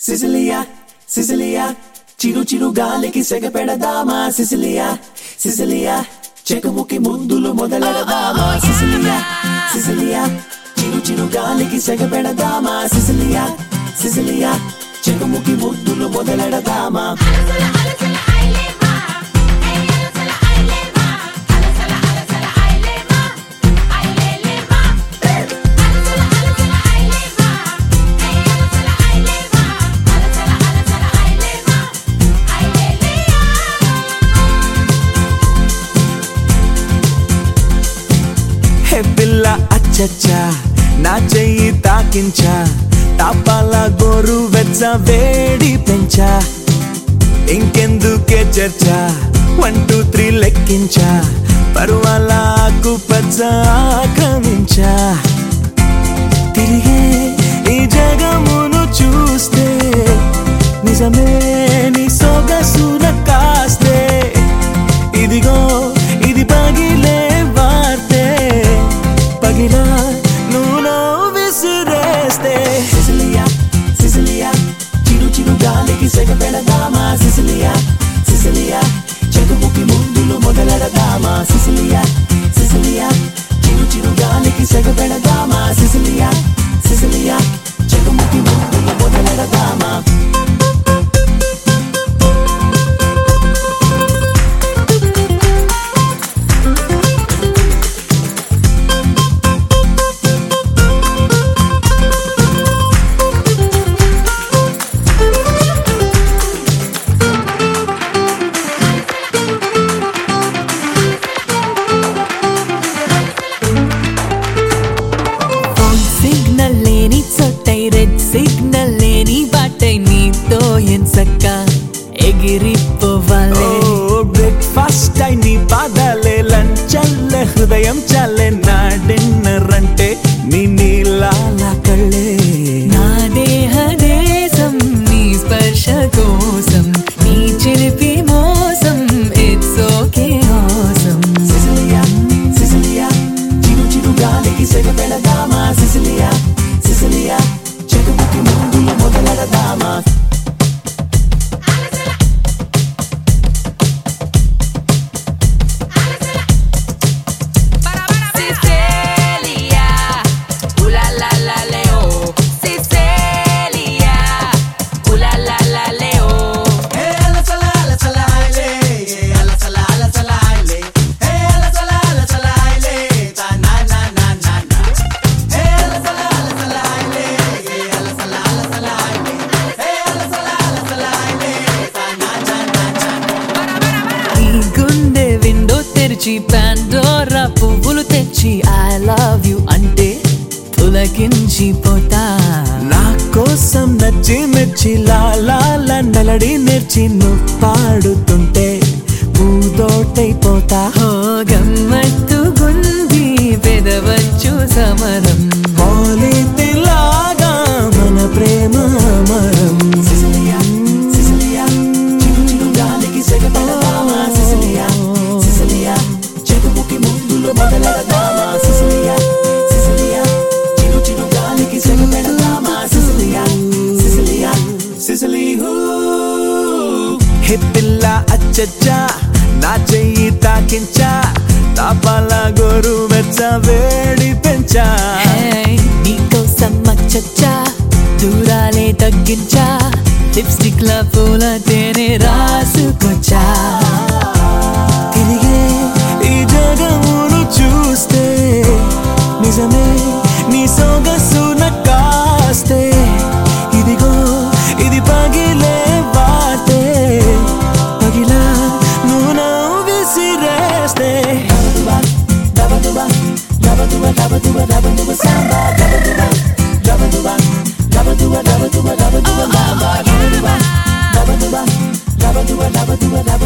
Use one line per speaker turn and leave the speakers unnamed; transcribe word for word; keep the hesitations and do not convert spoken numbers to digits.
Sicilia, Sicilia, చిరు చిరు గాలికి సెగ పెడదామా సిసిలియా సిసిలియా చెకముకి ముందులు మొదలెడదామా సిసిలియా సిసిలియా చిరు చిరు గాలికి సెగ పెడదామా సిసిలియా సిసిలియా చెకముకి ముందులు మొదలెడదామా పిల్ల అచ్చచ్చా నా చెయ్యి తాకించా తాపాల గోరు వెచ్చ వేడి పెంచా ఇంకెందుకే చర్చా వన్ టూ త్రీ లెక్కించా పరువాల ఆకు పచ్చ ఆక్రమించా తిరిగే ఈ జగమును చూస్తే నిజమే నీ సొగసున కాస్తే ఇదిగో ఇది పగిలే వార్తే పగిలా నువ్వు విసిరేస్తే సిసిలియా సిసిలియా చిరు చిరు గాలికి సెగ పెడదామా సిసిలియా సిసిలియా చెకుముకి ముందులు మొదలెడదామా సిసిలియా సిసిలియా చిరు చిరు గాలికి సెగ పెడదామా సిసిలియా సిసిలియా చెకుముకి ముందులు మొదలెడదామా
సిగ్నల్ లేని బాటై నీతో ఎంచక్క ఎగిరిపోవాలే
బ్రేక్ఫాస్ట్ అయి నీ పాదాలే లంచ్ అల్లే హృదయం చాలే నా డిన్నర్ అంటే నీ నీలాల కళ్ళే
నా దేహ దేశం నీ స్పర్శ కోసం నీ చిలిపి మోసం it's okay awesome
Cecilia Cecilia చిరు చిరు గాలికి సెగ పెడదామా సిసిలియా సిసిలియా చెకుముకి ముందులు మొదలెడదామా
పాండోరా పువ్వులు తెచ్చి ఐ లవ్ యు అంటే పులకించిపోతా
నా కోసం నచ్చి మెచ్చి లాలా నలడి నేర్చి నువ్వు పాడుతుంటే పూదోటైపోతా
హో గమ్మత్తు గుంది పెదవచ్చు సమరం
పోలితిలాగా మన ప్రేమ అమరం సిసిలియా సిసిలియా చిరు చిరు గాలికి సెగ పెడదామా సిసిలియా సిసిలియా చెకుముకి ముందులు మొదలెడదామా సిసిలియా సిసిలియా చిరు చిరు గాలికి సెగ పెడదామా సిసిలియా సిసిలియా సిసిలి హూ హే పిల్ల అచ్చచ్చా నా చెయ్యి తాకించా తాపాల గోరు వెచ్చ వేడి పెంచా
నీకోసం అచ్చచ్చా దూరాలే తగ్గించా లిప్స్టిక్ ల పూల తేనె రాసుకొచ్చా
తిరిగే ఈ జగమును చూస్తే నిజమే నీ సొగసున కాస్తే ఇదిగో ఇది పగిలే వార్తే పగిలా నువ్వు విసిరేస్తే దబదుబా దబదుబా దబదుబా దబదుబా సాంబా దబదుబా దబదుబా దబదుబా దబదుబా దబదుబా మాంబా దబదుబా దబదుబా దబదుబా దబదుబా